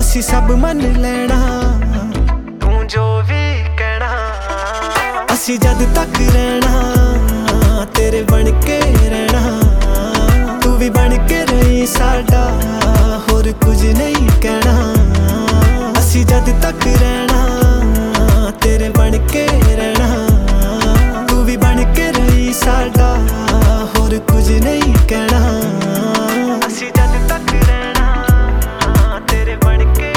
ਅਸੀਂ ਸਭ ਮੰਨ ਲੈਣਾ, ਤੂੰ ਜੋ ਵੀ ਕਹਿਣਾ। ਅਸੀਂ ਜਦ ਤੱਕ ਰਹਿਣਾ ਤੇਰੇ ਬਣ ਕੇ ਰਹਿਣਾ, ਤੂੰ ਵੀ ਬਣ ਕੇ ਰਹੀ ਸਾਡਾ, ਹੋਰ ਕੁਝ ਨਹੀਂ ਕਹਿਣਾ। ਅਸੀਂ ਜਦ ਤੱਕ ਰਹਿਣਾ ਤੇਰੇ ਬਣ ਕੇ ਰਹਿਣਾ, ਤੂੰ ਵੀ ਬਣ ਕੇ ਰਹੀ ਸਾਡਾ।